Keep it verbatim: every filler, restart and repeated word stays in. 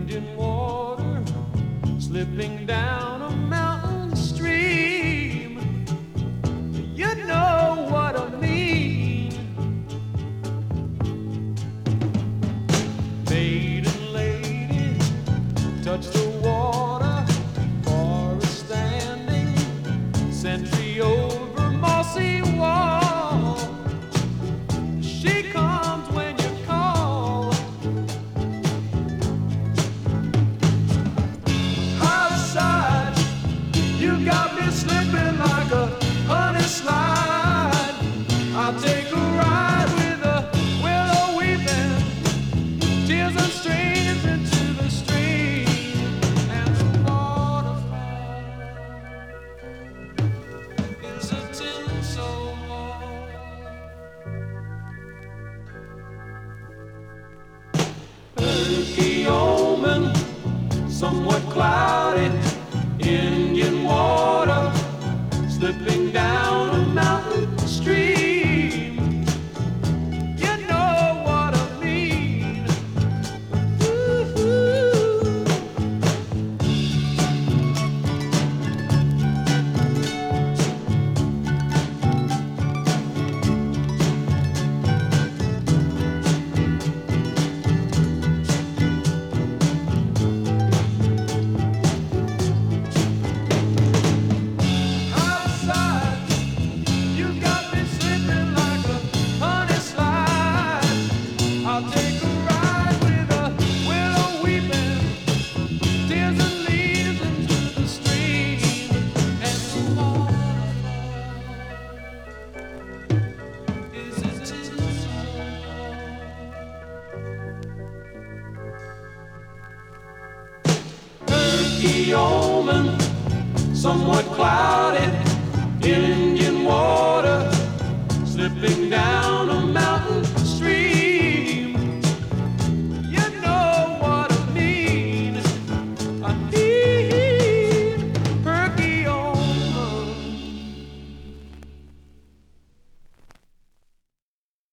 Indian water slipping down a mountain stream. You know what I mean. Maiden lady, touch the water for a standing sentry over mossy wall. She comes when you call. Outside, you got me slipping like a honey slide. I'll take a ride with a willow weeping, tears and streams into the stream and the waterfall is a tinsel wall. Turkey omen, somewhat cloudy, Indian water slipping down a mountain stream. You know what I mean. Ooh-hoo. Outside, you got me slipping like a honey slide. I'll take a ride with a willow weeping, tears and leaves into the stream and the waterfall is a tinsel wall. Turkey omen, somewhat cloudy, Indian water slipping down a